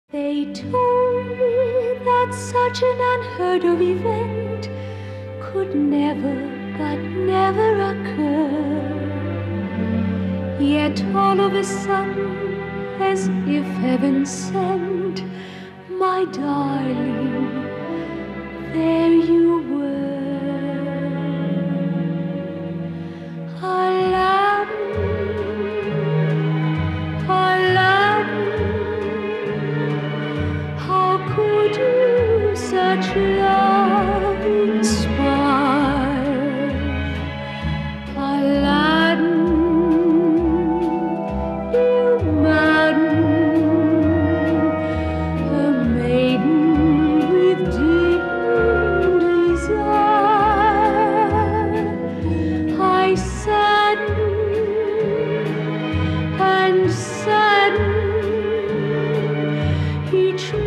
They told me that such an unheard of event could never, but never occur. Yet all of a sudden, as if heaven sent, my darling, there you were. How could you such love inspire? Aladdin, you madden a maiden with deep desire. I sadden and sadden each